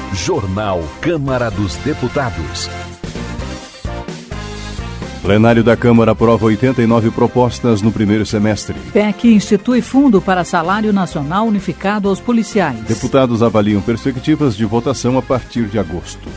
Jornal Câmara dos Deputados. Plenário da Câmara aprova 89 propostas no primeiro semestre. PEC institui fundo para salário nacional unificado aos policiais. Deputados avaliam perspectivas de votação a partir de agosto.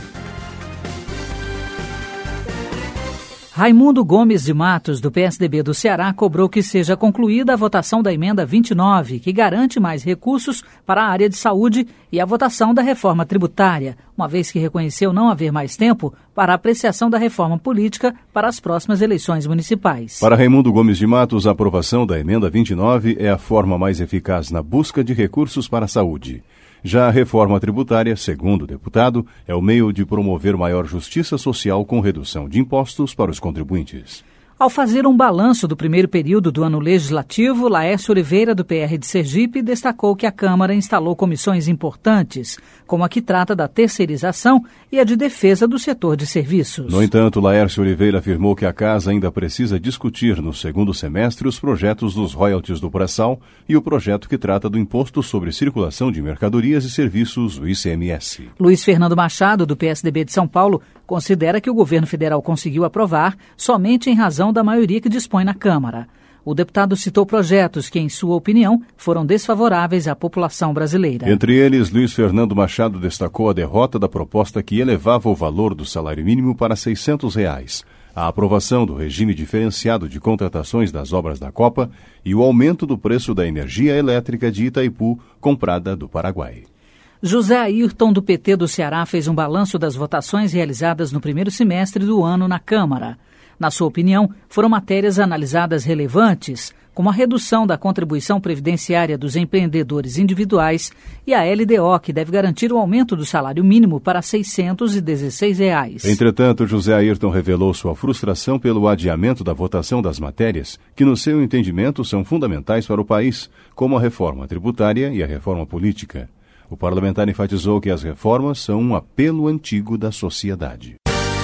Raimundo Gomes de Matos, do PSDB do Ceará, cobrou que seja concluída a votação da emenda 29, que garante mais recursos para a área de saúde, e a votação da reforma tributária, uma vez que reconheceu não haver mais tempo para a apreciação da reforma política para as próximas eleições municipais. Para Raimundo Gomes de Matos, a aprovação da emenda 29 é a forma mais eficaz na busca de recursos para a saúde. Já a reforma tributária, segundo o deputado, é o meio de promover maior justiça social com redução de impostos para os contribuintes. Ao fazer um balanço do primeiro período do ano legislativo, Laércio Oliveira, do PR de Sergipe, destacou que a Câmara instalou comissões importantes, como a que trata da terceirização e a de defesa do setor de serviços. No entanto, Laércio Oliveira afirmou que a Casa ainda precisa discutir no segundo semestre os projetos dos royalties do pré-sal e o projeto que trata do Imposto sobre Circulação de Mercadorias e Serviços, o ICMS. Luiz Fernando Machado, do PSDB de São Paulo, considera que o governo federal conseguiu aprovar somente em razão da maioria que dispõe na Câmara. O deputado citou projetos que, em sua opinião, foram desfavoráveis à população brasileira. Entre eles, Luiz Fernando Machado destacou a derrota da proposta que elevava o valor do salário mínimo para R$ 600, a aprovação do regime diferenciado de contratações das obras da Copa e o aumento do preço da energia elétrica de Itaipu, comprada do Paraguai. José Ayrton, do PT do Ceará, fez um balanço das votações realizadas no primeiro semestre do ano na Câmara. Na sua opinião, foram matérias analisadas relevantes, como a redução da contribuição previdenciária dos empreendedores individuais e a LDO, que deve garantir o aumento do salário mínimo para R$ 616. Entretanto, José Ayrton revelou sua frustração pelo adiamento da votação das matérias, que, no seu entendimento, são fundamentais para o país, como a reforma tributária e a reforma política. O parlamentar enfatizou que as reformas são um apelo antigo da sociedade.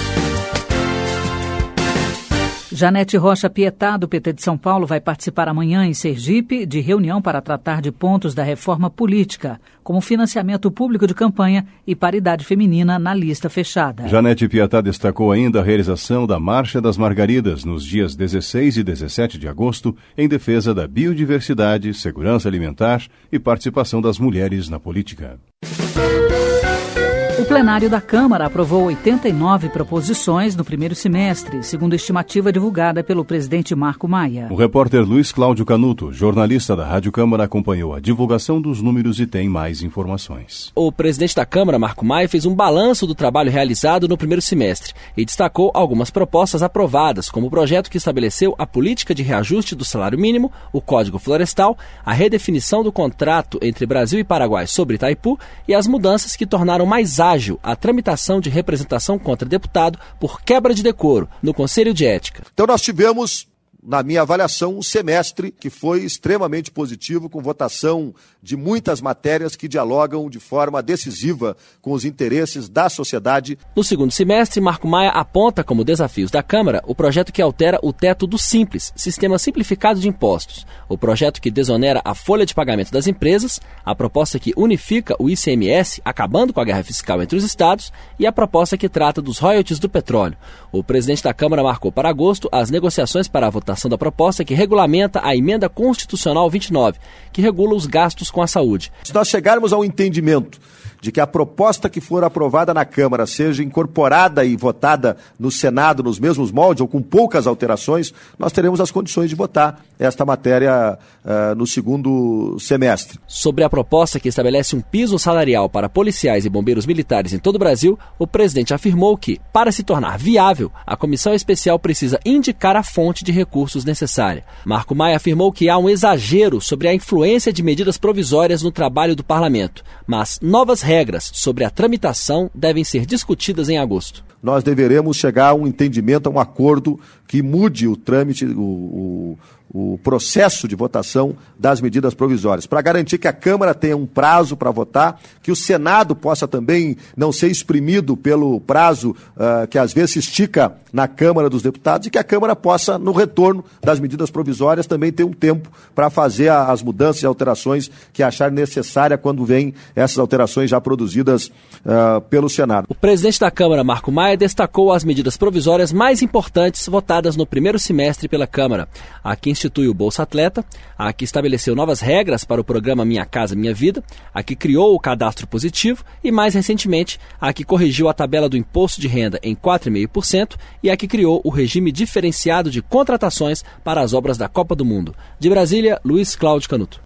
Janete Rocha Pietá, do PT de São Paulo, vai participar amanhã em Sergipe de reunião para tratar de pontos da reforma política, como financiamento público de campanha e paridade feminina na lista fechada. Janete Pietá destacou ainda a realização da Marcha das Margaridas nos dias 16 e 17 de agosto em defesa da biodiversidade, segurança alimentar e participação das mulheres na política. O plenário da Câmara aprovou 89 proposições no primeiro semestre, segundo a estimativa divulgada pelo presidente Marco Maia. O repórter Luiz Cláudio Canuto, jornalista da Rádio Câmara, acompanhou a divulgação dos números e tem mais informações. O presidente da Câmara, Marco Maia, fez um balanço do trabalho realizado no primeiro semestre e destacou algumas propostas aprovadas, como o projeto que estabeleceu a política de reajuste do salário mínimo, o Código Florestal, a redefinição do contrato entre Brasil e Paraguai sobre Itaipu e as mudanças que tornaram mais ágil a tramitação de representação contra deputado por quebra de decoro no Conselho de Ética. Então nós tivemos, na minha avaliação, um semestre que foi extremamente positivo, com votação de muitas matérias que dialogam de forma decisiva com os interesses da sociedade. No segundo semestre, Marco Maia aponta como desafios da Câmara o projeto que altera o teto do Simples, Sistema Simplificado de Impostos, o projeto que desonera a folha de pagamento das empresas, a proposta que unifica o ICMS, acabando com a guerra fiscal entre os estados, e a proposta que trata dos royalties do petróleo. O presidente da Câmara marcou para agosto as negociações para a votação da proposta que regulamenta a Emenda Constitucional 29, que regula os gastos com a saúde. Se nós chegarmos ao entendimento de que a proposta que for aprovada na Câmara seja incorporada e votada no Senado nos mesmos moldes ou com poucas alterações, nós teremos as condições de votar esta matéria no segundo semestre. Sobre a proposta que estabelece um piso salarial para policiais e bombeiros militares em todo o Brasil, o presidente afirmou que, para se tornar viável, a comissão especial precisa indicar a fonte de recursos necessária. Marco Maia afirmou que há um exagero sobre a influência de medidas provisórias no trabalho do parlamento, mas novas regras sobre a tramitação devem ser discutidas em agosto. Nós deveremos chegar a um entendimento, a um acordo que mude o trâmite, o o processo de votação das medidas provisórias, para garantir que a Câmara tenha um prazo para votar, que o Senado possa também não ser exprimido pelo prazo que às vezes se estica na Câmara dos Deputados, e que a Câmara possa, no retorno das medidas provisórias, também ter um tempo para fazer as mudanças e alterações que achar necessária quando vêm essas alterações já produzidas pelo Senado. O presidente da Câmara, Marco Maia, destacou as medidas provisórias mais importantes votadas no primeiro semestre pela Câmara. A que institui o Bolsa Atleta, a que estabeleceu novas regras para o programa Minha Casa Minha Vida, a que criou o cadastro positivo e, mais recentemente, a que corrigiu a tabela do imposto de renda em 4,5% e a que criou o regime diferenciado de contratações para as obras da Copa do Mundo. De Brasília, Luiz Cláudio Canuto.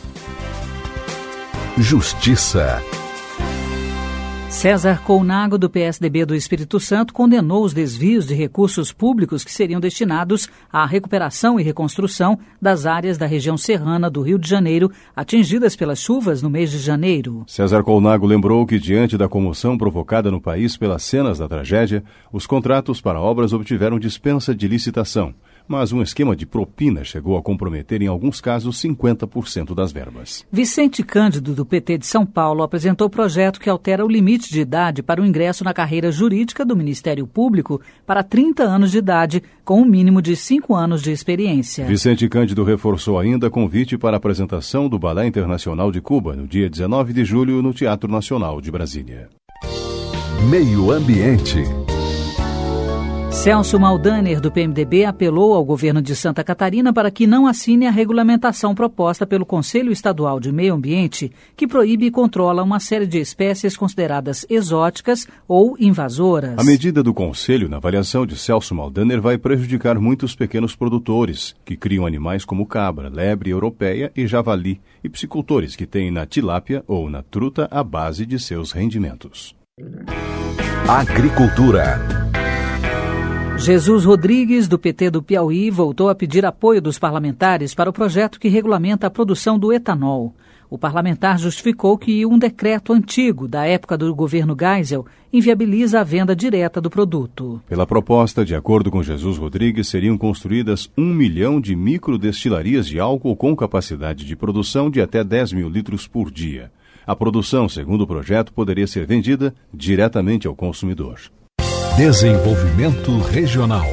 Justiça. César Colnago, do PSDB do Espírito Santo, condenou os desvios de recursos públicos que seriam destinados à recuperação e reconstrução das áreas da região serrana do Rio de Janeiro atingidas pelas chuvas no mês de janeiro. César Colnago lembrou que, diante da comoção provocada no país pelas cenas da tragédia, os contratos para obras obtiveram dispensa de licitação, mas um esquema de propina chegou a comprometer, em alguns casos, 50% das verbas. Vicente Cândido, do PT de São Paulo, apresentou projeto que altera o limite de idade para o ingresso na carreira jurídica do Ministério Público para 30 anos de idade, com um mínimo de 5 anos de experiência. Vicente Cândido reforçou ainda convite para a apresentação do Balé Internacional de Cuba, no dia 19 de julho, no Teatro Nacional de Brasília. Meio Ambiente. Celso Maldaner, do PMDB, apelou ao governo de Santa Catarina para que não assine a regulamentação proposta pelo Conselho Estadual de Meio Ambiente, que proíbe e controla uma série de espécies consideradas exóticas ou invasoras. A medida do Conselho, na avaliação de Celso Maldaner, vai prejudicar muitos pequenos produtores, que criam animais como cabra, lebre europeia e javali, e piscicultores que têm na tilápia ou na truta a base de seus rendimentos. Agricultura. Jesus Rodrigues, do PT do Piauí, voltou a pedir apoio dos parlamentares para o projeto que regulamenta a produção do etanol. O parlamentar justificou que um decreto antigo, da época do governo Geisel, inviabiliza a venda direta do produto. Pela proposta, de acordo com Jesus Rodrigues, seriam construídas 1 milhão de microdestilarias de álcool com capacidade de produção de até 10 mil litros por dia. A produção, segundo o projeto, poderia ser vendida diretamente ao consumidor. Desenvolvimento Regional.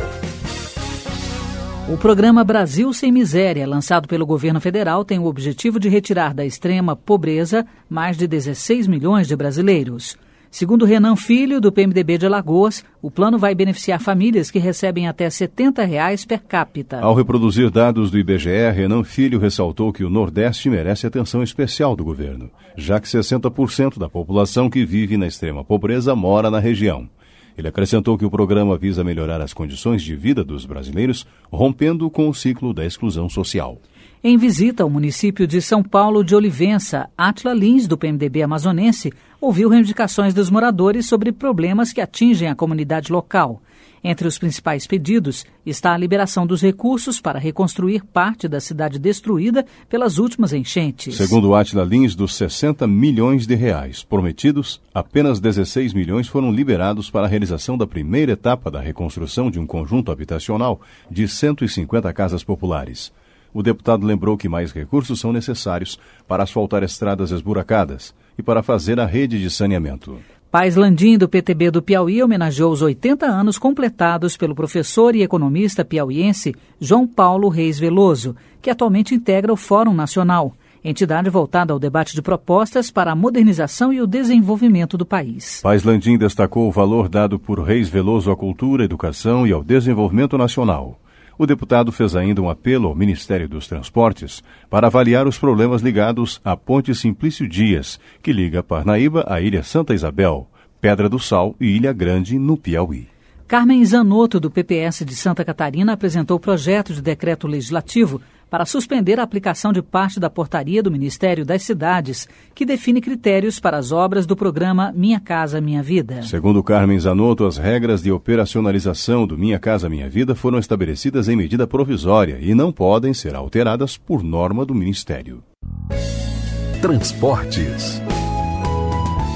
O programa Brasil Sem Miséria, lançado pelo governo federal, tem o objetivo de retirar da extrema pobreza mais de 16 milhões de brasileiros. Segundo Renan Filho, do PMDB de Alagoas, o plano vai beneficiar famílias que recebem até R$ 70 per capita. Ao reproduzir dados do IBGE, Renan Filho ressaltou que o Nordeste merece atenção especial do governo, já que 60% da população que vive na extrema pobreza mora na região. Ele acrescentou que o programa visa melhorar as condições de vida dos brasileiros, rompendo com o ciclo da exclusão social. Em visita ao município de São Paulo de Olivença, Átila Lins, do PMDB amazonense, ouviu reivindicações dos moradores sobre problemas que atingem a comunidade local. Entre os principais pedidos está a liberação dos recursos para reconstruir parte da cidade destruída pelas últimas enchentes. Segundo Átila Lins, dos 60 milhões de reais prometidos, apenas 16 milhões foram liberados para a realização da primeira etapa da reconstrução de um conjunto habitacional de 150 casas populares. O deputado lembrou que mais recursos são necessários para asfaltar estradas esburacadas e para fazer a rede de saneamento. Paz Landim, do PTB do Piauí, homenageou os 80 anos completados pelo professor e economista piauiense João Paulo Reis Veloso, que atualmente integra o Fórum Nacional, entidade voltada ao debate de propostas para a modernização e o desenvolvimento do país. Paz Landim destacou o valor dado por Reis Veloso à cultura, à educação e ao desenvolvimento nacional. O deputado fez ainda um apelo ao Ministério dos Transportes para avaliar os problemas ligados à Ponte Simplício Dias, que liga Parnaíba à Ilha Santa Isabel, Pedra do Sal e Ilha Grande, no Piauí. Carmen Zanotto, do PPS de Santa Catarina, apresentou o projeto de decreto legislativo para suspender a aplicação de parte da portaria do Ministério das Cidades, que define critérios para as obras do programa Minha Casa Minha Vida. Segundo Carmen Zanotto, as regras de operacionalização do Minha Casa Minha Vida foram estabelecidas em medida provisória e não podem ser alteradas por norma do Ministério. Transportes.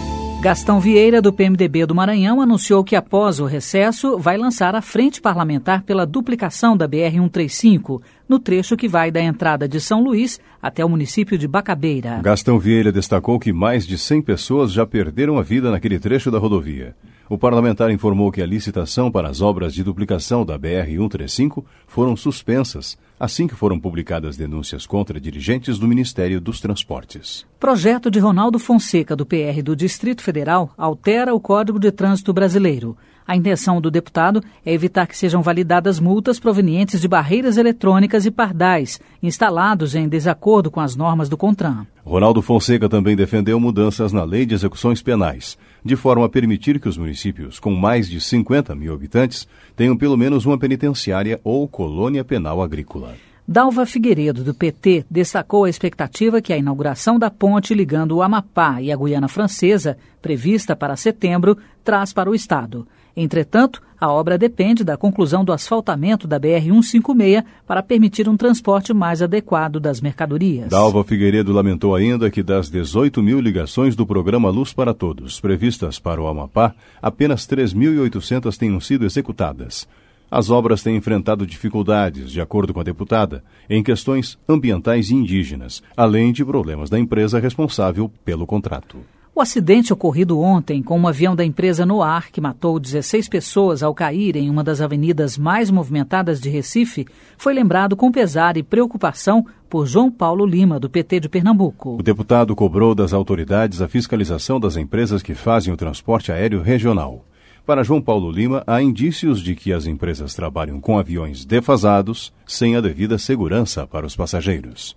Gastão Vieira, do PMDB do Maranhão, anunciou que após o recesso vai lançar a frente parlamentar pela duplicação da BR-135, no trecho que vai da entrada de São Luís até o município de Bacabeira. Gastão Vieira destacou que mais de 100 pessoas já perderam a vida naquele trecho da rodovia. O parlamentar informou que a licitação para as obras de duplicação da BR-135 foram suspensas, assim que foram publicadas denúncias contra dirigentes do Ministério dos Transportes. Projeto de Ronaldo Fonseca, do PR do Distrito Federal, altera o Código de Trânsito Brasileiro. A intenção do deputado é evitar que sejam validadas multas provenientes de barreiras eletrônicas e pardais, instalados em desacordo com as normas do CONTRAN. Ronaldo Fonseca também defendeu mudanças na Lei de Execuções Penais, de forma a permitir que os municípios com mais de 50 mil habitantes tenham pelo menos uma penitenciária ou colônia penal agrícola. Dalva Figueiredo, do PT, destacou a expectativa que a inauguração da ponte ligando o Amapá e a Guiana Francesa, prevista para setembro, traz para o estado. Entretanto, a obra depende da conclusão do asfaltamento da BR-156 para permitir um transporte mais adequado das mercadorias. Dalva Figueiredo lamentou ainda que das 18 mil ligações do programa Luz para Todos, previstas para o Amapá, apenas 3.800 tenham sido executadas. As obras têm enfrentado dificuldades, de acordo com a deputada, em questões ambientais e indígenas, além de problemas da empresa responsável pelo contrato. O acidente ocorrido ontem com um avião da empresa Noar, que matou 16 pessoas ao cair em uma das avenidas mais movimentadas de Recife, foi lembrado com pesar e preocupação por João Paulo Lima, do PT de Pernambuco. O deputado cobrou das autoridades a fiscalização das empresas que fazem o transporte aéreo regional. Para João Paulo Lima, há indícios de que as empresas trabalham com aviões defasados, sem a devida segurança para os passageiros.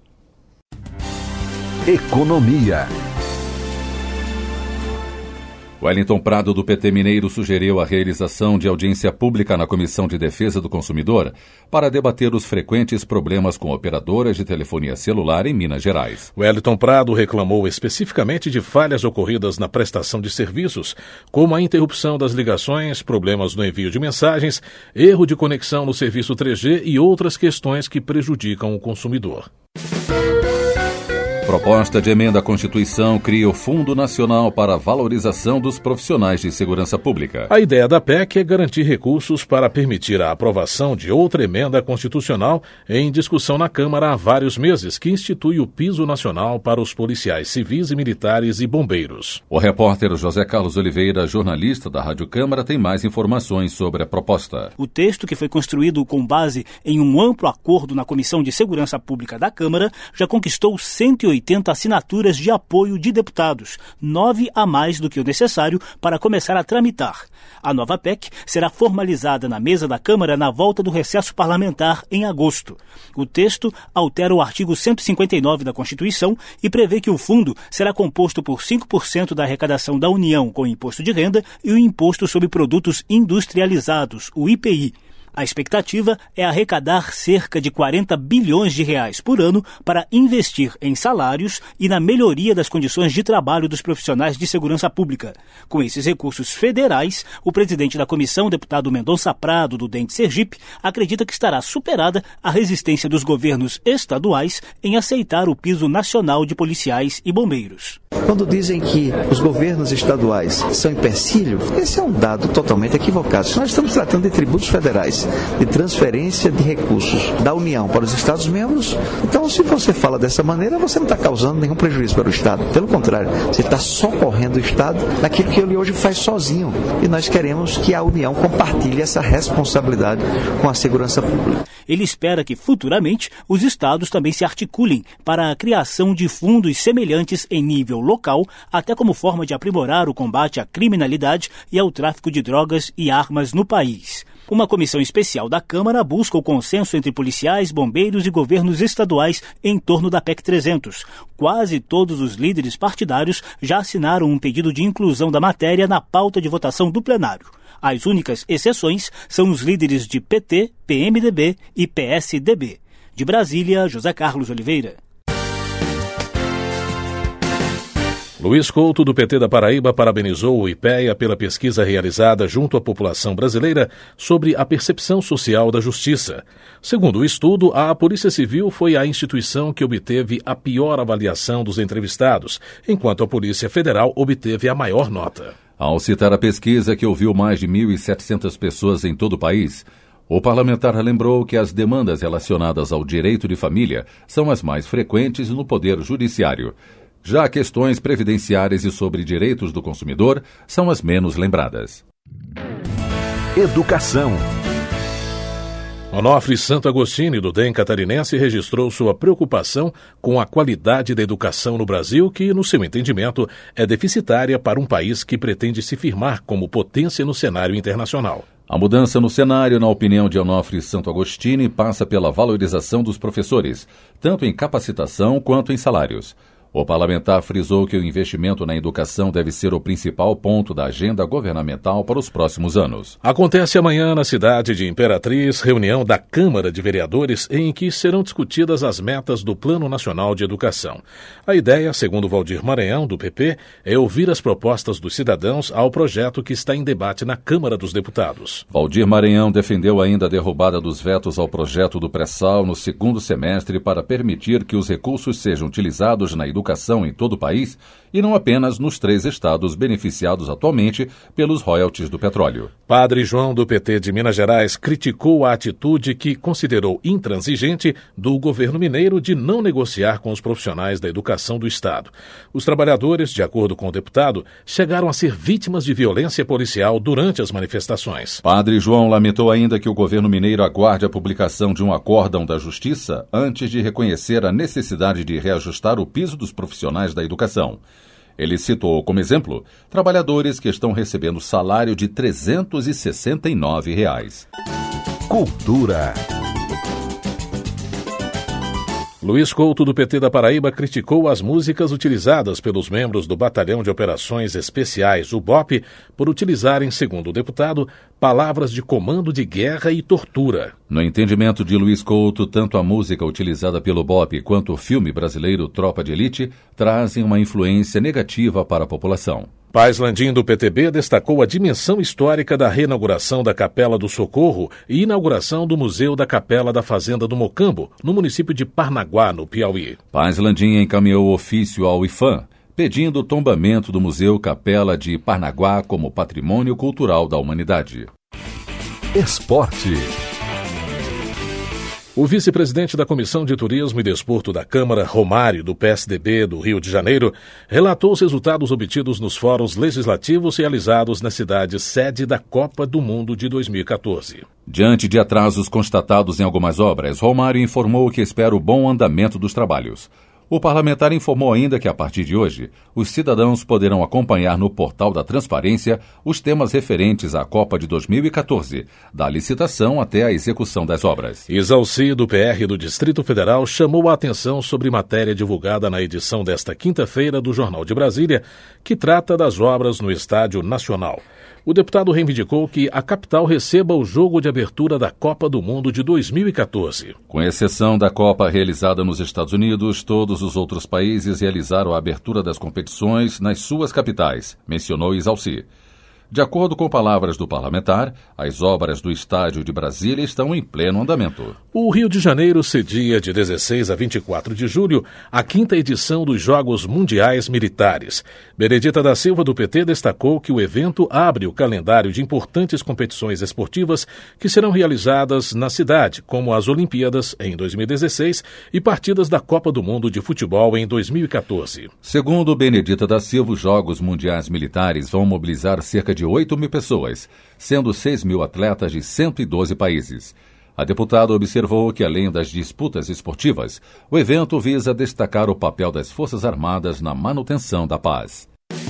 Economia. Wellington Prado, do PT Mineiro, sugeriu a realização de audiência pública na Comissão de Defesa do Consumidor para debater os frequentes problemas com operadoras de telefonia celular em Minas Gerais. Wellington Prado reclamou especificamente de falhas ocorridas na prestação de serviços, como a interrupção das ligações, problemas no envio de mensagens, erro de conexão no serviço 3G e outras questões que prejudicam o consumidor. Proposta de emenda à Constituição cria o Fundo Nacional para a Valorização dos Profissionais de Segurança Pública. A ideia da PEC é garantir recursos para permitir a aprovação de outra emenda constitucional em discussão na Câmara há vários meses, que institui o Piso Nacional para os policiais civis e militares e bombeiros. O repórter José Carlos Oliveira, jornalista da Rádio Câmara, tem mais informações sobre a proposta. O texto, que foi construído com base em um amplo acordo na Comissão de Segurança Pública da Câmara, já conquistou 180 assinaturas de apoio de deputados, 9 a mais do que o necessário para começar a tramitar. A nova PEC será formalizada na mesa da Câmara na volta do recesso parlamentar em agosto. O texto altera o artigo 159 da Constituição e prevê que o fundo será composto por 5% da arrecadação da União com o imposto de renda e o imposto sobre produtos industrializados, o IPI. A expectativa é arrecadar cerca de 40 bilhões de reais por ano para investir em salários e na melhoria das condições de trabalho dos profissionais de segurança pública. Com esses recursos federais, o presidente da comissão, deputado Mendonça Prado, do DEM de Sergipe, acredita que estará superada a resistência dos governos estaduais em aceitar o piso nacional de policiais e bombeiros. Quando dizem que os governos estaduais são empecilho, esse é um dado totalmente equivocado. Nós estamos tratando de tributos federais, de transferência de recursos da União para os Estados-membros. Então, se você fala dessa maneira, você não está causando nenhum prejuízo para o Estado. Pelo contrário, você está socorrendo o Estado naquilo que ele hoje faz sozinho. E nós queremos que a União compartilhe essa responsabilidade com a segurança pública. Ele espera que, futuramente, os estados também se articulem para a criação de fundos semelhantes em nível local, até como forma de aprimorar o combate à criminalidade e ao tráfico de drogas e armas no país. Uma comissão especial da Câmara busca o consenso entre policiais, bombeiros e governos estaduais em torno da PEC 300. Quase todos os líderes partidários já assinaram um pedido de inclusão da matéria na pauta de votação do plenário. As únicas exceções são os líderes de PT, PMDB e PSDB. De Brasília, José Carlos Oliveira. Luiz Couto, do PT da Paraíba, parabenizou o IPEA pela pesquisa realizada junto à população brasileira sobre a percepção social da justiça. Segundo o estudo, a Polícia Civil foi a instituição que obteve a pior avaliação dos entrevistados, enquanto a Polícia Federal obteve a maior nota. Ao citar a pesquisa, que ouviu mais de 1.700 pessoas em todo o país, o parlamentar lembrou que as demandas relacionadas ao direito de família são as mais frequentes no Poder Judiciário. Já questões previdenciárias e sobre direitos do consumidor são as menos lembradas. Educação. Onofre Santo Agostini, do DEM catarinense, registrou sua preocupação com a qualidade da educação no Brasil, que, no seu entendimento, é deficitária para um país que pretende se firmar como potência no cenário internacional. A mudança no cenário, na opinião de Onofre Santo Agostini, passa pela valorização dos professores, tanto em capacitação quanto em salários. O parlamentar frisou que o investimento na educação deve ser o principal ponto da agenda governamental para os próximos anos. Acontece amanhã na cidade de Imperatriz reunião da Câmara de Vereadores em que serão discutidas as metas do Plano Nacional de Educação. A ideia, segundo Valdir Maranhão, do PP, é ouvir as propostas dos cidadãos ao projeto que está em debate na Câmara dos Deputados. Valdir Maranhão defendeu ainda a derrubada dos vetos ao projeto do pré-sal no segundo semestre para permitir que os recursos sejam utilizados na educação em todo o país e não apenas nos 3 estados beneficiados atualmente pelos royalties do petróleo. Padre João, do PT de Minas Gerais, criticou a atitude que considerou intransigente do governo mineiro de não negociar com os profissionais da educação do estado. Os trabalhadores, de acordo com o deputado, chegaram a ser vítimas de violência policial durante as manifestações. Padre João lamentou ainda que o governo mineiro aguarde a publicação de um acórdão da Justiça antes de reconhecer a necessidade de reajustar o piso dos profissionais da educação. Ele citou como exemplo trabalhadores que estão recebendo salário de R$ 369. Cultura. Luiz Couto, do PT da Paraíba, criticou as músicas utilizadas pelos membros do Batalhão de Operações Especiais, o BOP, por utilizarem, segundo o deputado, palavras de comando de guerra e tortura. No entendimento de Luiz Couto, tanto a música utilizada pelo BOP quanto o filme brasileiro Tropa de Elite trazem uma influência negativa para a população. Paz Landim, do PTB, destacou a dimensão histórica da reinauguração da Capela do Socorro e inauguração do Museu da Capela da Fazenda do Mocambo, no município de Parnaguá, no Piauí. Paz Landim encaminhou ofício ao IFAM, pedindo o tombamento do Museu Capela de Parnaguá como patrimônio cultural da humanidade. Esporte. O vice-presidente da Comissão de Turismo e Desporto da Câmara, Romário, do PSDB do Rio de Janeiro, relatou os resultados obtidos nos fóruns legislativos realizados na cidade sede da Copa do Mundo de 2014. Diante de atrasos constatados em algumas obras, Romário informou que espera o bom andamento dos trabalhos. O parlamentar informou ainda que, a partir de hoje, os cidadãos poderão acompanhar no portal da Transparência os temas referentes à Copa de 2014, da licitação até a execução das obras. Isalci, do PR do Distrito Federal, chamou a atenção sobre matéria divulgada na edição desta quinta-feira do Jornal de Brasília, que trata das obras no Estádio Nacional. O deputado reivindicou que a capital receba o jogo de abertura da Copa do Mundo de 2014. Com exceção da Copa realizada nos Estados Unidos, todos os outros países realizaram a abertura das competições nas suas capitais, mencionou Isalci. De acordo com palavras do parlamentar, as obras do Estádio de Brasília estão em pleno andamento. O Rio de Janeiro cedia de 16 a 24 de julho a 5ª edição dos Jogos Mundiais Militares. Benedita da Silva, do PT, destacou que o evento abre o calendário de importantes competições esportivas que serão realizadas na cidade, como as Olimpíadas em 2016 e partidas da Copa do Mundo de Futebol em 2014. Segundo Benedita da Silva, os Jogos Mundiais Militares vão mobilizar cerca de 8 mil pessoas, sendo 6 mil atletas de 112 países. A deputada observou que, além das disputas esportivas, o evento visa destacar o papel das Forças Armadas na manutenção da paz.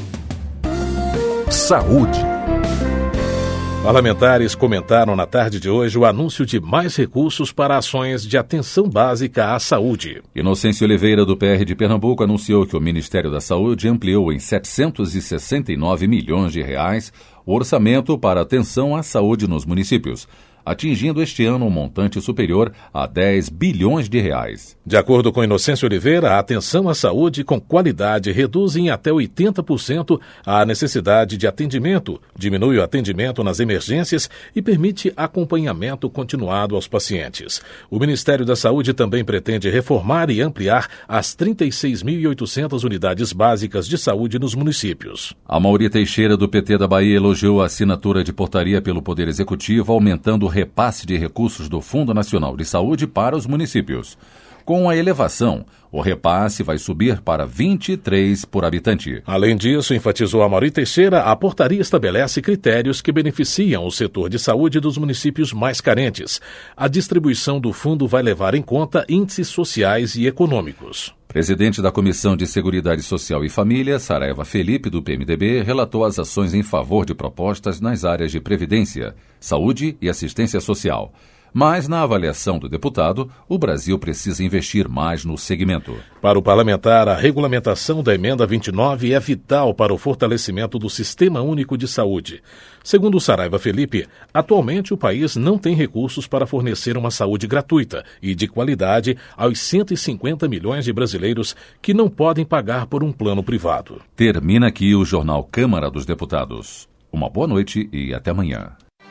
Saúde. Parlamentares comentaram na tarde de hoje o anúncio de mais recursos para ações de atenção básica à saúde. Inocêncio Oliveira, do PR de Pernambuco, anunciou que o Ministério da Saúde ampliou em R$ 769 milhões o orçamento para atenção à saúde nos municípios. atingindo este ano um montante superior a 10 bilhões de reais. De acordo com Inocêncio Oliveira, a atenção à saúde com qualidade reduz em até 80% a necessidade de atendimento, diminui o atendimento nas emergências e permite acompanhamento continuado aos pacientes. O Ministério da Saúde também pretende reformar e ampliar as 36.800 unidades básicas de saúde nos municípios. Amaury Teixeira, do PT da Bahia, elogiou a assinatura de portaria pelo Poder Executivo, aumentando o repasse de recursos do Fundo Nacional de Saúde para os municípios. Com a elevação, o repasse vai subir para 23 por habitante. Além disso, enfatizou Amaury Teixeira, a portaria estabelece critérios que beneficiam o setor de saúde dos municípios mais carentes. A distribuição do fundo vai levar em conta índices sociais e econômicos. Presidente da Comissão de Seguridade Social e Família, Saraiva Felipe, do PMDB, relatou as ações em favor de propostas nas áreas de previdência, saúde e assistência social. Mas, na avaliação do deputado, o Brasil precisa investir mais no segmento. Para o parlamentar, a regulamentação da Emenda 29 é vital para o fortalecimento do Sistema Único de Saúde. Segundo Saraiva Felipe, atualmente o país não tem recursos para fornecer uma saúde gratuita e de qualidade aos 150 milhões de brasileiros que não podem pagar por um plano privado. Termina aqui o Jornal Câmara dos Deputados. Uma boa noite e até amanhã.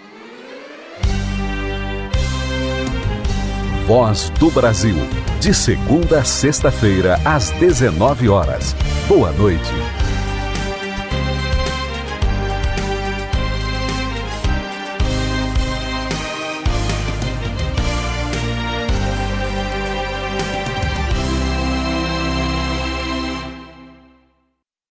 Voz do Brasil, de segunda a sexta-feira, às 19 horas. Boa noite.